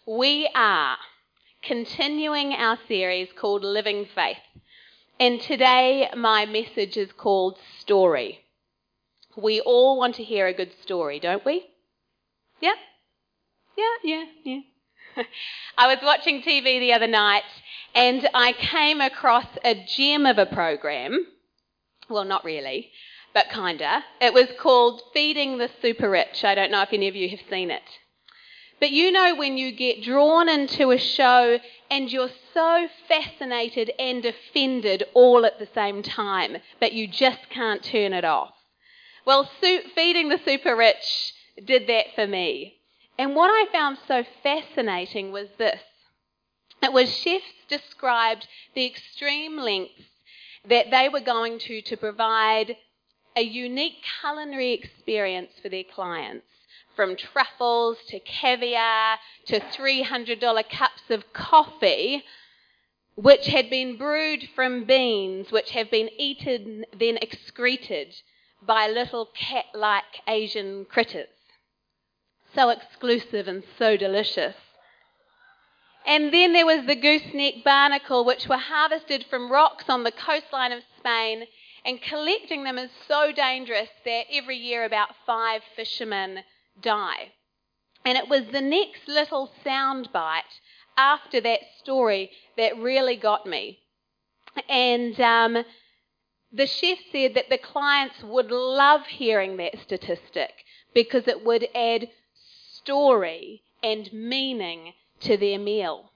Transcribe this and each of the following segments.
We are continuing our series called Living Faith. And today my message is called Story. We all want to hear a good story, don't we? Yeah? Yeah. I was watching TV the other night and I came across a gem of a program. Well, not really, but kinda. It was called Feeding the Super Rich. I don't know if any of you have seen it. But you know when you get drawn into a show and you're so fascinated and offended all at the same time, but you just can't turn it off. Well, Feeding the Super Rich did that for me. And what I found so fascinating was this. It was chefs described the extreme lengths that they were going to provide a unique culinary experience for their clients. From truffles to caviar to $300 cups of coffee, which had been brewed from beans, which have been eaten, then excreted by little cat-like Asian critters. So exclusive and so delicious. And then there was the gooseneck barnacle, which were harvested from rocks on the coastline of Spain, and collecting them is so dangerous that every year about 5 fishermen die. And it was the next little soundbite after that story that really got me. And the chef said that the clients would love hearing that statistic because it would add story and meaning to their meal.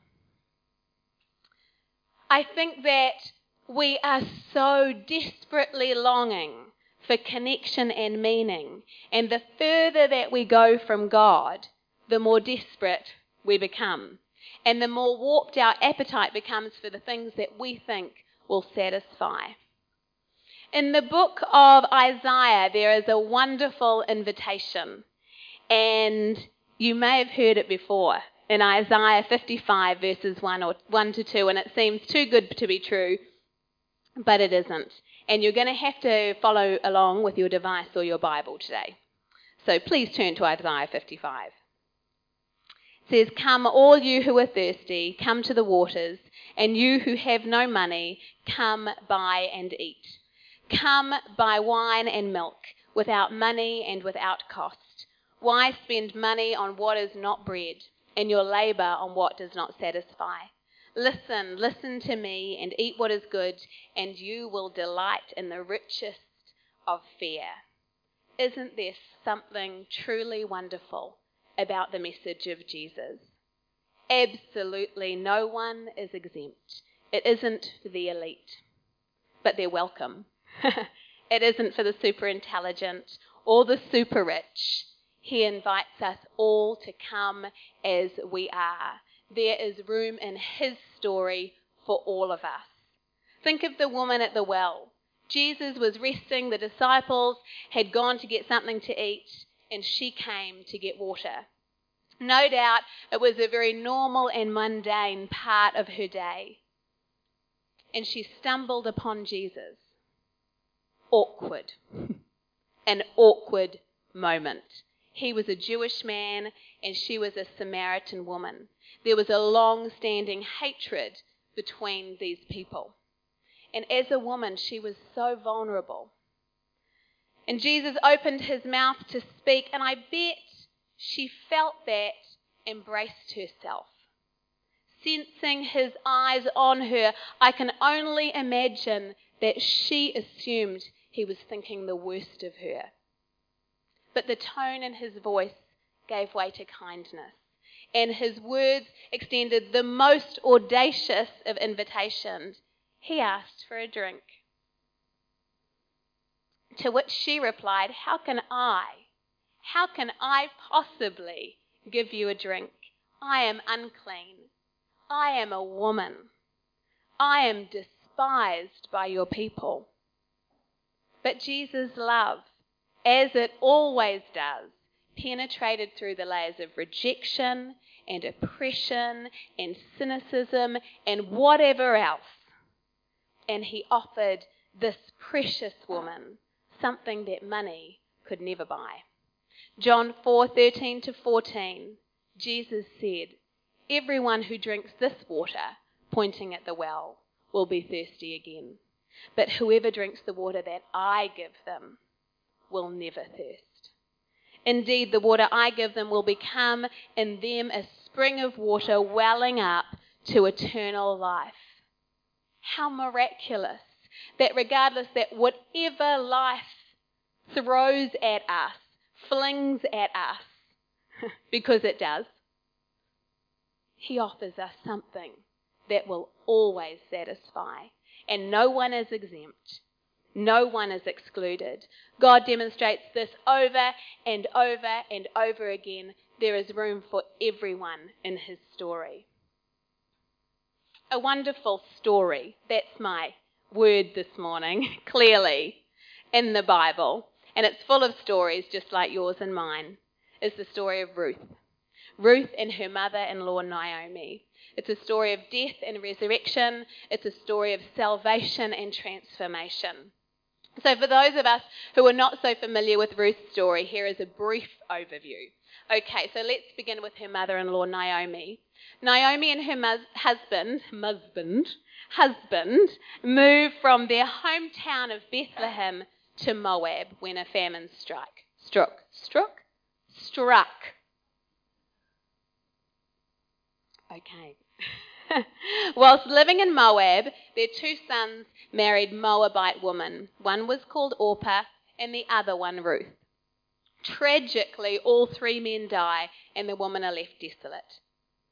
I think that we are so desperately longing for connection and meaning. And the further that we go from God, the more desperate we become. And the more warped our appetite becomes for the things that we think will satisfy. In the book of Isaiah, there is a wonderful invitation. And you may have heard it before. In Isaiah 55 verses 1 to 2. And it seems too good to be true, but it isn't. And you're going to have to follow along with your device or your Bible today. So please turn to Isaiah 55. It says, "Come, all you who are thirsty, come to the waters, and you who have no money, come buy and eat. Come buy wine and milk, without money and without cost. Why spend money on what is not bread, and your labor on what does not satisfy? Listen to me and eat what is good, and you will delight in the richest of fare." Isn't there something truly wonderful about the message of Jesus? Absolutely no one is exempt. It isn't for the elite, but they're welcome. It isn't for the super intelligent or the super rich. He invites us all to come as we are. There is room in his story for all of us. Think of the woman at the well. Jesus was resting, the disciples had gone to get something to eat, and she came to get water. No doubt it was a very normal and mundane part of her day. And she stumbled upon Jesus. Awkward. An awkward moment. He was a Jewish man and she was a Samaritan woman. There was a long-standing hatred between these people. And as a woman, she was so vulnerable. And Jesus opened his mouth to speak, and I bet she felt that, embraced herself. Sensing his eyes on her, I can only imagine that she assumed he was thinking the worst of her. But the tone in his voice gave way to kindness, and his words extended the most audacious of invitations. He asked for a drink. To which she replied, How can I possibly give you a drink? I am unclean. I am a woman. I am despised by your people." But Jesus' love, as it always does, penetrated through the layers of rejection and oppression and cynicism and whatever else. And he offered this precious woman something that money could never buy. John 4:13 to 14, Jesus said, everyone who drinks this water," pointing at the well, "will be thirsty again. But whoever drinks the water that I give them will never thirst. Indeed, the water I give them will become in them a spring of water welling up to eternal life." How miraculous that regardless that whatever life throws at us, flings at us, because it does, he offers us something that will always satisfy. And no one is exempt. No one is excluded. God demonstrates this over and over and over again. There is room for everyone in his story. A wonderful story. That's my word this morning, clearly, in the Bible. And it's full of stories just like yours and mine. Is the story of Ruth. Ruth and her mother-in-law Naomi. It's a story of death and resurrection. It's a story of salvation and transformation. So for those of us who are not so familiar with Ruth's story, here is a brief overview. Okay, so let's begin with her mother-in-law Naomi. Naomi and her husband moved from their hometown of Bethlehem to Moab when a famine struck. Okay. Whilst living in Moab, their two sons married Moabite women. One was called Orpah and the other one Ruth. Tragically, all three men die and the women are left desolate.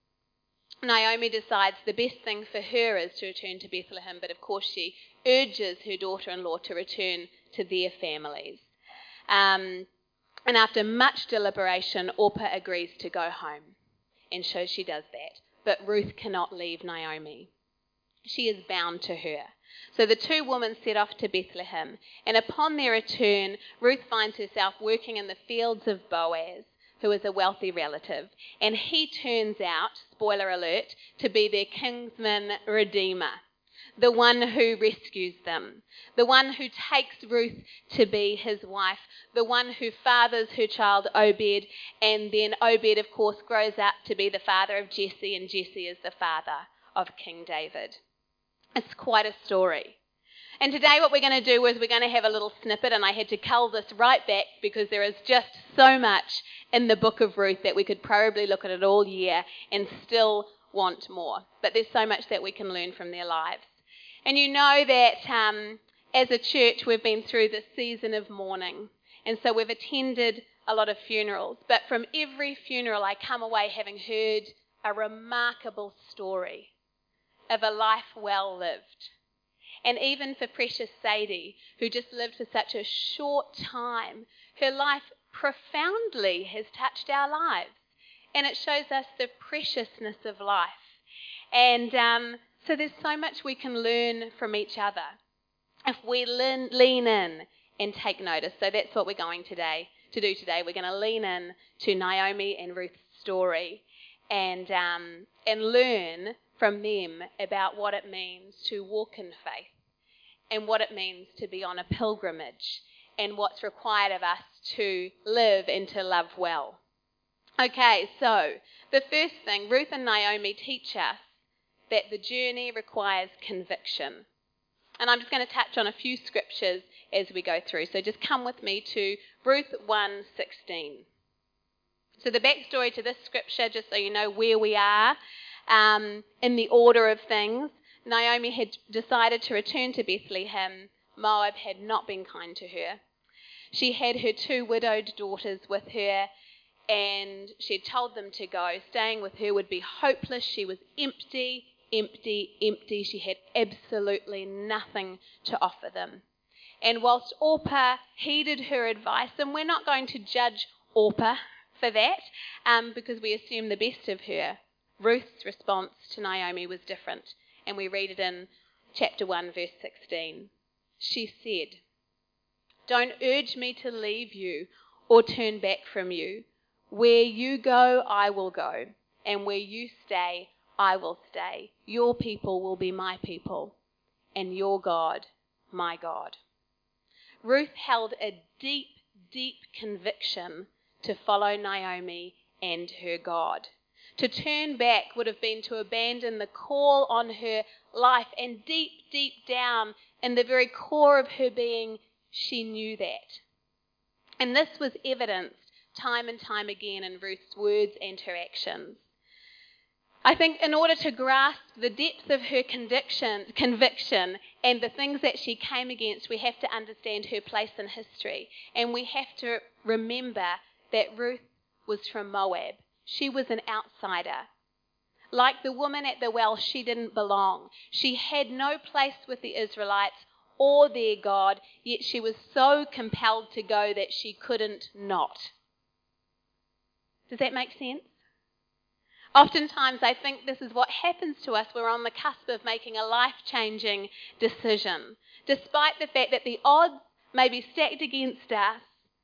Naomi decides the best thing for her is to return to Bethlehem, but of course she urges her daughter-in-law to return to their families. And after much deliberation, Orpah agrees to go home, and so she does that. But Ruth cannot leave Naomi. She is bound to her. So the two women set off to Bethlehem, and upon their return, Ruth finds herself working in the fields of Boaz, who is a wealthy relative, and he turns out, spoiler alert, to be their kinsman redeemer, the one who rescues them, the one who takes Ruth to be his wife, the one who fathers her child Obed, and then Obed, of course, grows up to be the father of Jesse, and Jesse is the father of King David. It's quite a story. And today what we're going to do is we're going to have a little snippet, and I had to cull this right back because there is just so much in the book of Ruth that we could probably look at it all year and still want more. But there's so much that we can learn from their lives. And you know that as a church we've been through this season of mourning, and so we've attended a lot of funerals. But from every funeral I come away having heard a remarkable story of a life well lived. And even for precious Sadie, who just lived for such a short time, her life profoundly has touched our lives. And it shows us the preciousness of life. And so there's so much we can learn from each other if we lean in and take notice. So that's what we're going to do today. We're going to lean in to Naomi and Ruth's story and learn from them about what it means to walk in faith and what it means to be on a pilgrimage and what's required of us to live and to love well. Okay, so the first thing, Ruth and Naomi teach us that the journey requires conviction. And I'm just going to touch on a few scriptures as we go through. So just come with me to Ruth 1:16. So the backstory to this scripture, just so you know where we are in the order of things, Naomi had decided to return to Bethlehem. Moab had not been kind to her. She had her two widowed daughters with her, and she had told them to go. Staying with her would be hopeless. She was empty. She had absolutely nothing to offer them. And whilst Orpah heeded her advice, and we're not going to judge Orpah for that, because we assume the best of her, Ruth's response to Naomi was different. And we read it in chapter 1, verse 16. She said, "Don't urge me to leave you or turn back from you. Where you go, I will go, and where you stay, I will stay. Your people will be my people, and your God, my God." Ruth held a deep conviction to follow Naomi and her God, To turn back would have been to abandon the call on her life, and deep, deep down in the very core of her being, she knew that. And this was evidenced time and time again in Ruth's words and her actions. I think in order to grasp the depth of her conviction and the things that she came against, we have to understand her place in history. And we have to remember that Ruth was from Moab. She was an outsider. Like the woman at the well, she didn't belong. She had no place with the Israelites or their God, yet she was so compelled to go that she couldn't not. Does that make sense? Oftentimes, I think this is what happens to us. We're on the cusp of making a life-changing decision. Despite the fact that the odds may be stacked against us,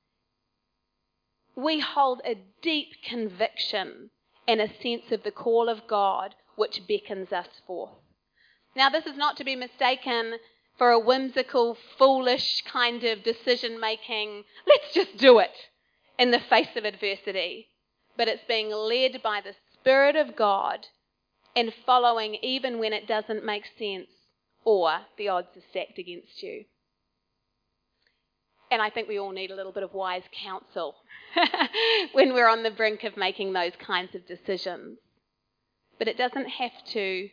we hold a deep conviction and a sense of the call of God which beckons us forth. Now, this is not to be mistaken for a whimsical, foolish kind of decision-making, let's just do it in the face of adversity. But it's being led by the Spirit of God and following even when it doesn't make sense or the odds are stacked against you. And I think we all need a little bit of wise counsel when we're on the brink of making those kinds of decisions. But it doesn't have to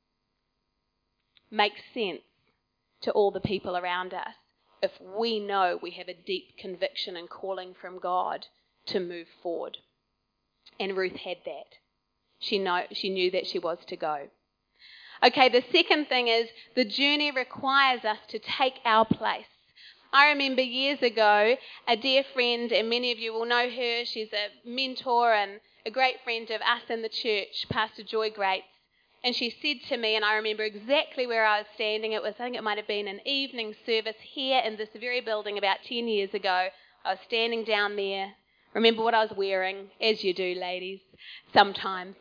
make sense to all the people around us if we know we have a deep conviction and calling from God to move forward. And Ruth had that. She knew that she was to go. Okay, the second thing is the journey requires us to take our place. I remember years ago, a dear friend, and many of you will know her, she's a mentor and a great friend of us in the church, Pastor Joy Grates, and she said to me, and I remember exactly where I was standing, I think it might have been an evening service here in this very building about 10 years ago. I was standing down there. Remember what I was wearing, as you do, ladies, sometimes,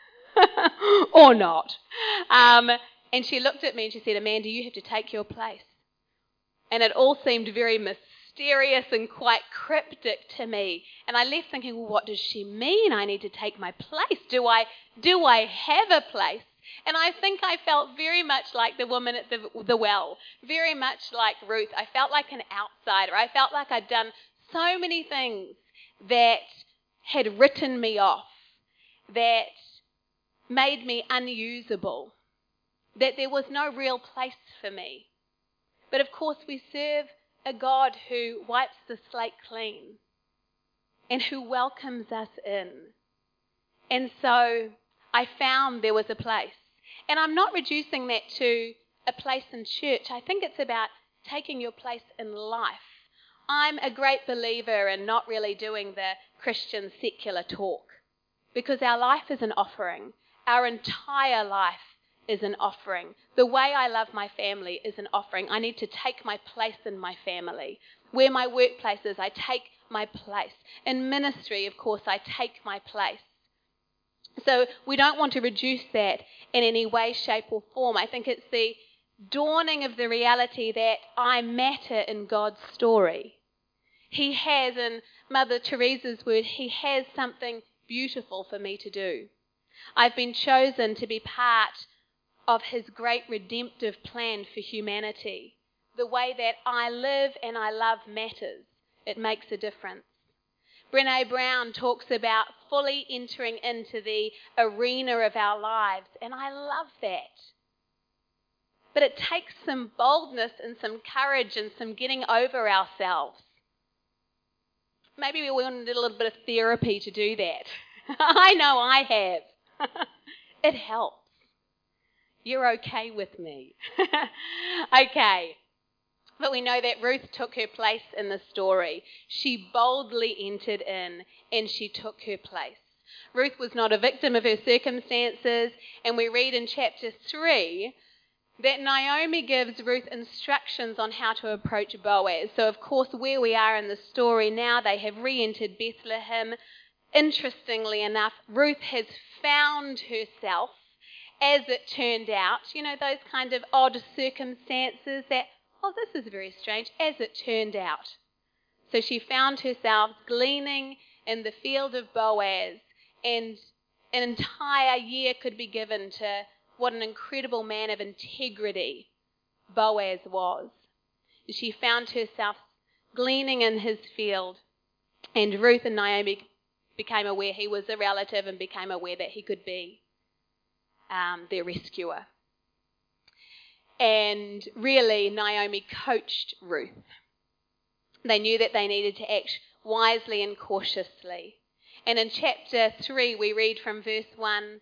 or not. And she looked at me and she said, Amanda, you have to take your place. And it all seemed very mysterious and quite cryptic to me. And I left thinking, well, what does she mean? I need to take my place. Do I have a place? And I think I felt very much like the woman at the well, very much like Ruth. I felt like an outsider. I felt like I'd done so many things that had written me off, that made me unusable, that there was no real place for me. But of course we serve a God who wipes the slate clean and who welcomes us in. And so I found there was a place. And I'm not reducing that to a place in church. I think it's about taking your place in life. I'm a great believer in not really doing the Christian secular talk, because our life is an offering. Our entire life is an offering. The way I love my family is an offering. I need to take my place in my family. Where my workplace is, I take my place. In ministry, of course, I take my place. So we don't want to reduce that in any way, shape or form. I think it's the dawning of the reality that I matter in God's story. He has, in Mother Teresa's word, He has something beautiful for me to do. I've been chosen to be part of His great redemptive plan for humanity. The way that I live and I love matters. It makes a difference. Brené Brown talks about fully entering into the arena of our lives, and I love that. But it takes some boldness and some courage and some getting over ourselves. Maybe we all need a little bit of therapy to do that. I know I have. It helps. You're okay with me. Okay. But we know that Ruth took her place in the story. She boldly entered in and she took her place. Ruth was not a victim of her circumstances, and we read in chapter 3 that Naomi gives Ruth instructions on how to approach Boaz. So of course where we are in the story now, they have re-entered Bethlehem. Interestingly enough, Ruth has found herself, as it turned out, those kind of odd circumstances that, this is very strange, as it turned out. So she found herself gleaning in the field of Boaz, and an entire year could be given to what an incredible man of integrity Boaz was. She found herself gleaning in his field, and Ruth and Naomi became aware he was a relative and became aware that he could be their rescuer. And really, Naomi coached Ruth. They knew that they needed to act wisely and cautiously. And in chapter 3, we read from verse 1,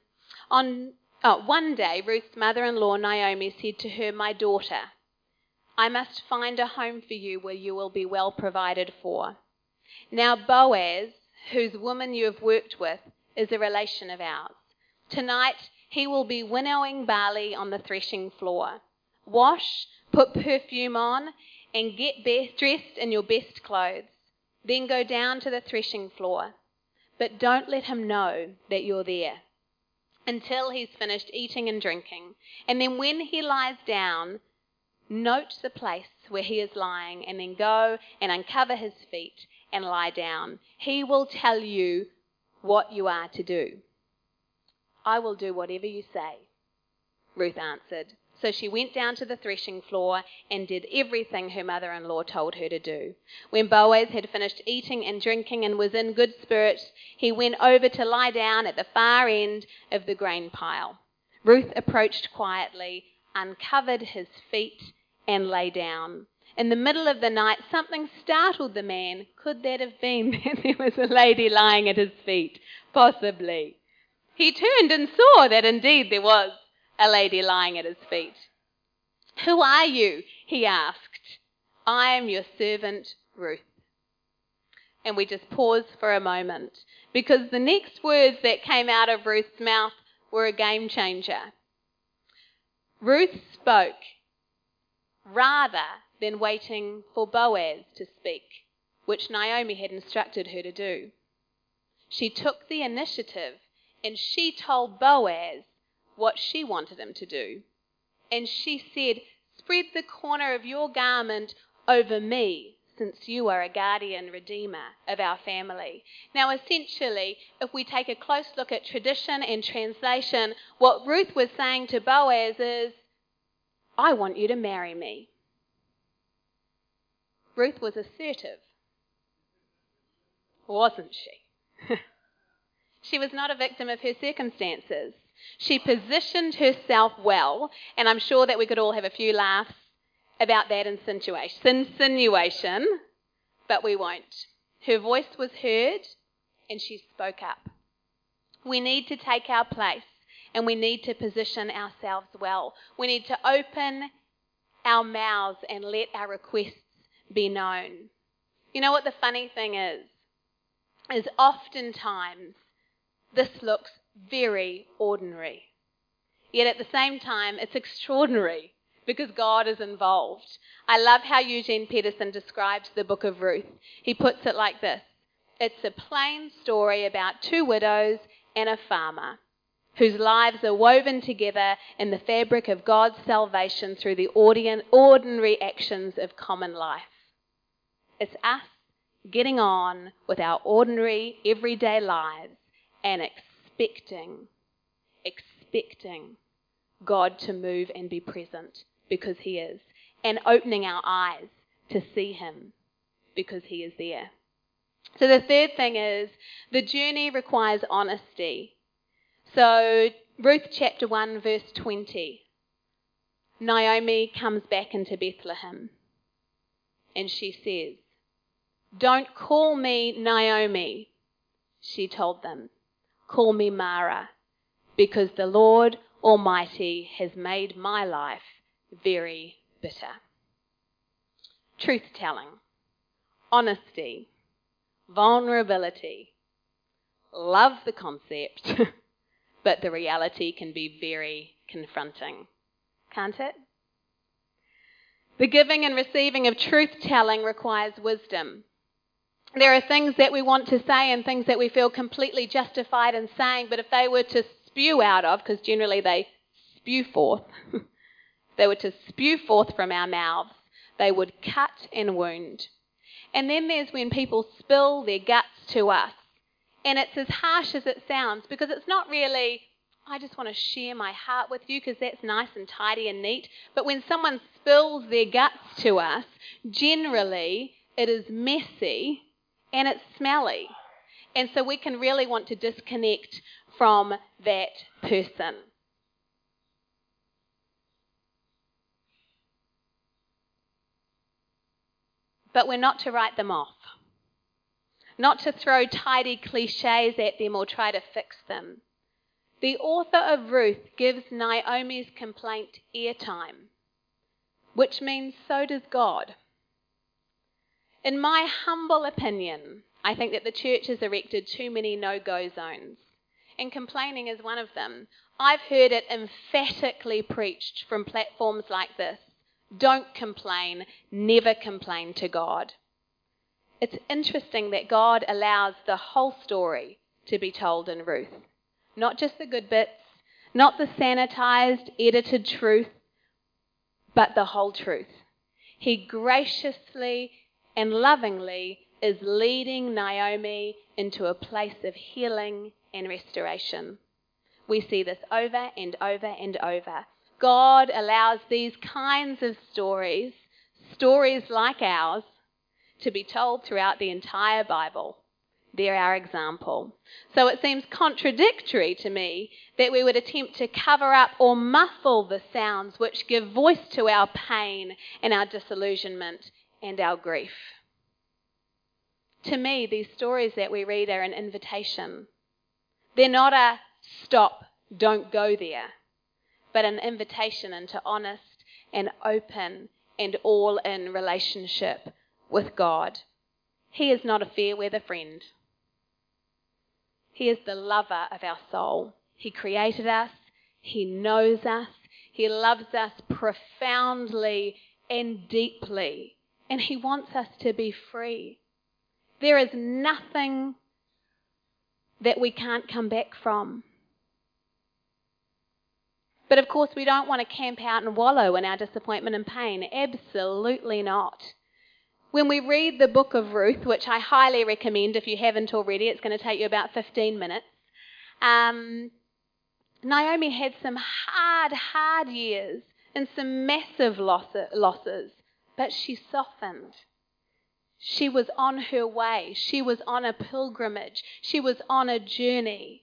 one day Ruth's mother-in-law Naomi said to her, "My daughter, I must find a home for you where you will be well provided for. Now Boaz, whose woman you have worked with, is a relation of ours. Tonight he will be winnowing barley on the threshing floor. Wash, put perfume on, and get dressed in your best clothes. Then go down to the threshing floor. But don't let him know that you're there until he's finished eating and drinking. And then when he lies down, note the place where he is lying, and then go and uncover his feet and lie down. He will tell you what you are to do." "I will do whatever you say," Ruth answered. So she went down to the threshing floor and did everything her mother-in-law told her to do. When Boaz had finished eating and drinking and was in good spirits, he went over to lie down at the far end of the grain pile. Ruth approached quietly, uncovered his feet, and lay down. In the middle of the night, something startled the man. Could that have been that there was a lady lying at his feet? Possibly. He turned and saw that indeed there was a lady lying at his feet. "Who are you?" he asked. "I am your servant Ruth." And we just pause for a moment, because the next words that came out of Ruth's mouth were a game changer. Ruth spoke rather than waiting for Boaz to speak, which Naomi had instructed her to do. She took the initiative and she told Boaz what she wanted him to do. And she said, "Spread the corner of your garment over me, since you are a guardian redeemer of our family." Now, essentially, if we take a close look at tradition and translation, what Ruth was saying to Boaz is, "I want you to marry me." Ruth was assertive, wasn't she? She was not a victim of her circumstances. She positioned herself well, and I'm sure that we could all have a few laughs about that insinuation, but we won't. Her voice was heard, and she spoke up. We need to take our place, and we need to position ourselves well. We need to open our mouths and let our requests be known. You know what the funny thing is oftentimes this looks very ordinary. Yet at the same time, it's extraordinary because God is involved. I love how Eugene Peterson describes the book of Ruth. He puts it like this: "It's a plain story about two widows and a farmer whose lives are woven together in the fabric of God's salvation through the ordinary actions of common life. It's us getting on with our ordinary, everyday lives and expecting God to move and be present because he is, and opening our eyes to see him because he is there." So the third thing is the journey requires honesty. So Ruth chapter 1 verse 20, Naomi comes back into Bethlehem and she says, "Don't call me Naomi," she told them. "Call me Mara, because the Lord Almighty has made my life very bitter." Truth-telling, honesty, vulnerability. Love the concept, but the reality can be very confronting, can't it? The giving and receiving of truth-telling requires wisdom. There are things that we want to say and things that we feel completely justified in saying, but if they were to spew out of, because generally they spew forth, if they were to spew forth from our mouths, they would cut and wound. And then there's when people spill their guts to us, And it's as harsh as it sounds, because it's not really, I just want to share my heart with you because that's nice and tidy and neat. But when someone spills their guts to us, generally it is messy and it's smelly. And so we can really want to disconnect from that person. But we're not to write them off. Not to throw tidy cliches at them or try to fix them. The author of Ruth gives Naomi's complaint airtime, which means so does God. In my humble opinion, I think that the church has erected too many no-go zones, and complaining is one of them. I've heard it emphatically preached from platforms like this. Don't complain, never complain to God. It's interesting that God allows the whole story to be told in Ruth. Not just the good bits, not the sanitized, edited truth, but the whole truth. He graciously and lovingly is leading Naomi into a place of healing and restoration. We see this over and over and over. God allows these kinds of stories like ours, to be told throughout the entire Bible. They're our example. So it seems contradictory to me that we would attempt to cover up or muffle the sounds which give voice to our pain and our disillusionment and our grief. To me, these stories that we read are an invitation. They're not a stop, don't go there, but an invitation into honest and open and all-in relationship with God. He is not a fair weather friend. He is the lover of our soul. He created us. He knows us. He loves us profoundly and deeply. And he wants us to be free. There is nothing that we can't come back from. But of course, we don't want to camp out and wallow in our disappointment and pain. Absolutely not. When we read the book of Ruth, which I highly recommend if you haven't already, it's going to take you about 15 minutes. Naomi had some hard years and some massive losses, but she softened. She was on her way. She was on a pilgrimage. She was on a journey.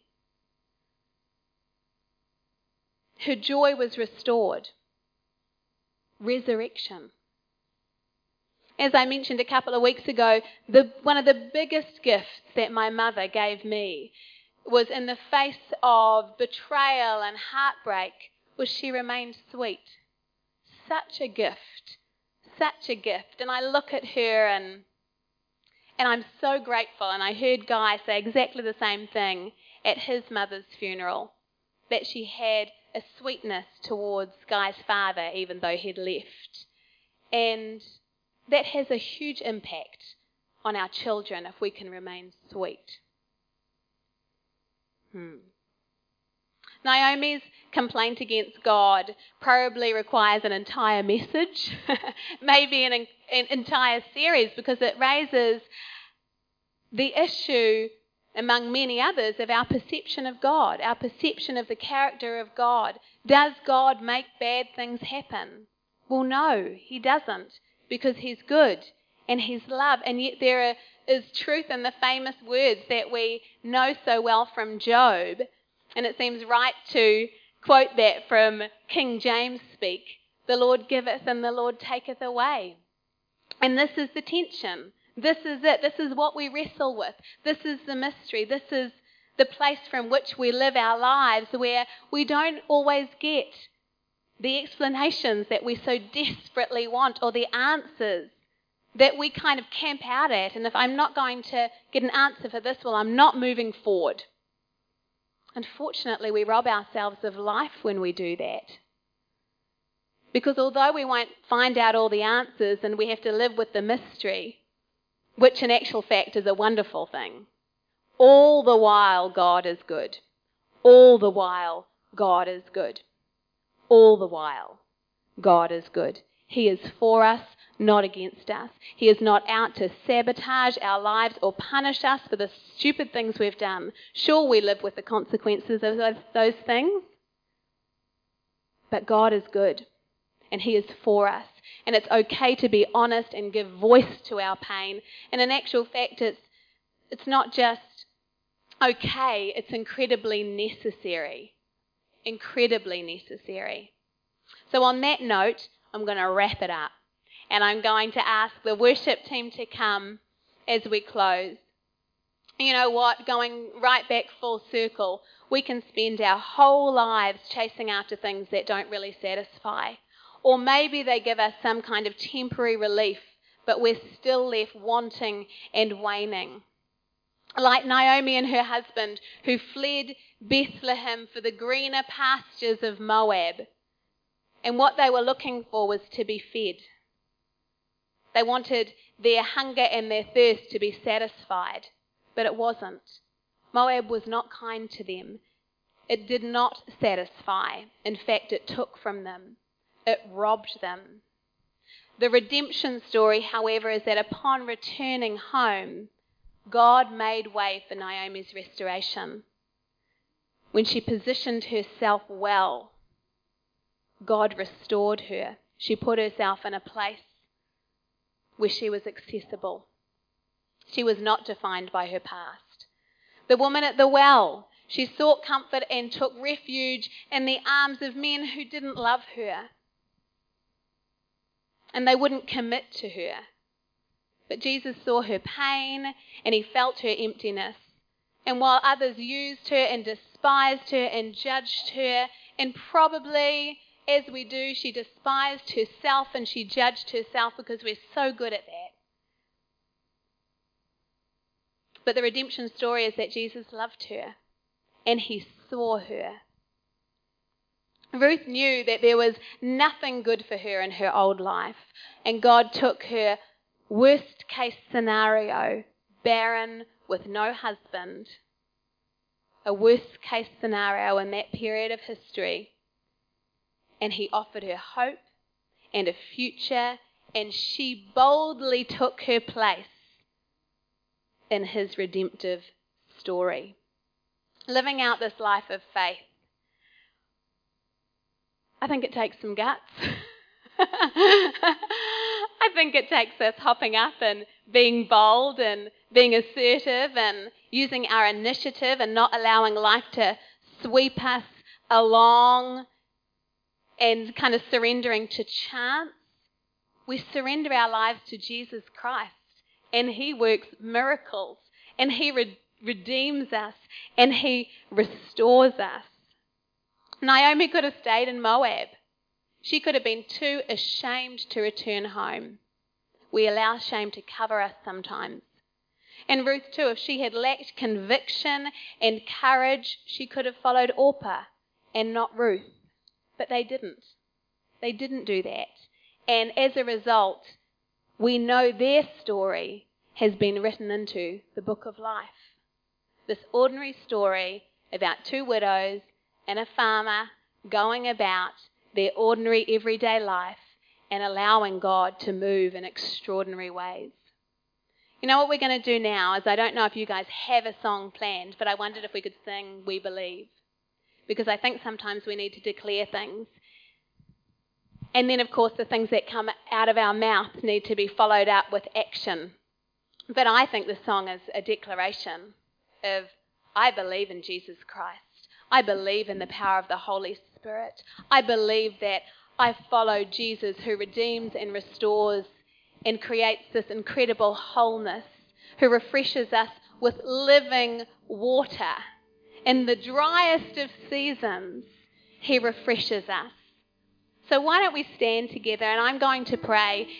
Her joy was restored. Resurrection. As I mentioned a couple of weeks ago, one of the biggest gifts that my mother gave me was in the face of betrayal and heartbreak, was she remained sweet. Such a gift. Such a gift. And I look at her and I'm so grateful. And I heard Guy say exactly the same thing at his mother's funeral, that she had a sweetness towards Guy's father, even though he'd left. And that has a huge impact on our children if we can remain sweet. Naomi's complaint against God probably requires an entire message, maybe an entire series, because it raises the issue, among many others, of our perception of God, our perception of the character of God. Does God make bad things happen? Well, no, he doesn't, because he's good and he's love. And yet there is truth in the famous words that we know so well from Job. And it seems right to quote that from King James speak. The Lord giveth and the Lord taketh away. And this is the tension. This is it. This is what we wrestle with. This is the mystery. This is the place from which we live our lives, where we don't always get the explanations that we so desperately want, or the answers that we kind of camp out at. And if I'm not going to get an answer for this, well, I'm not moving forward. Unfortunately, we rob ourselves of life when we do that. Because although we won't find out all the answers and we have to live with the mystery, which in actual fact is a wonderful thing, all the while God is good. All the while God is good. All the while God is good. He is for us not against us. He is not out to sabotage our lives or punish us for the stupid things we've done. Sure, we live with the consequences of those things, but God is good and He is for us. And it's okay to be honest and give voice to our pain. And in actual fact, it's not just okay, it's incredibly necessary. Incredibly necessary. So on that note, I'm going to wrap it up. And I'm going to ask the worship team to come as we close. You know what? Going right back full circle, we can spend our whole lives chasing after things that don't really satisfy. Or maybe they give us some kind of temporary relief, but we're still left wanting and waning. Like Naomi and her husband, who fled Bethlehem for the greener pastures of Moab. And what they were looking for was to be fed. They wanted their hunger and their thirst to be satisfied, but it wasn't. Moab was not kind to them. It did not satisfy. In fact, it took from them. It robbed them. The redemption story, however, is that upon returning home, God made way for Naomi's restoration. When she positioned herself well, God restored her. She put herself in a place where she was accessible. She was not defined by her past. The woman at the well, she sought comfort and took refuge in the arms of men who didn't love her. And they wouldn't commit to her. But Jesus saw her pain and He felt her emptiness. And while others used her and despised her and judged her, and probably, as we do, she despised herself and she judged herself because we're so good at that. But the redemption story is that Jesus loved her and He saw her. Ruth knew that there was nothing good for her in her old life, and God took her worst case scenario, barren with no husband, a worst case scenario in that period of history, and He offered her hope and a future, and she boldly took her place in His redemptive story. Living out this life of faith, I think it takes some guts. I think it takes us hopping up and being bold and being assertive and using our initiative and not allowing life to sweep us along and kind of surrendering to chance. We surrender our lives to Jesus Christ and He works miracles and He redeems us and He restores us. Naomi could have stayed in Moab. She could have been too ashamed to return home. We allow shame to cover us sometimes. And Ruth too, if she had lacked conviction and courage, she could have followed Orpah and not Ruth. But they didn't. They didn't do that. And as a result, we know their story has been written into the book of life. This ordinary story about two widows and a farmer going about their ordinary everyday life and allowing God to move in extraordinary ways. You know what we're going to do now is, I don't know if you guys have a song planned, but I wondered if we could sing We Believe. Because I think sometimes we need to declare things. And then, of course, the things that come out of our mouths need to be followed up with action. But I think the song is a declaration of, I believe in Jesus Christ. I believe in the power of the Holy Spirit. I believe that I follow Jesus, who redeems and restores and creates this incredible wholeness, who refreshes us with living water. In the driest of seasons, He refreshes us. So why don't we stand together, and I'm going to pray,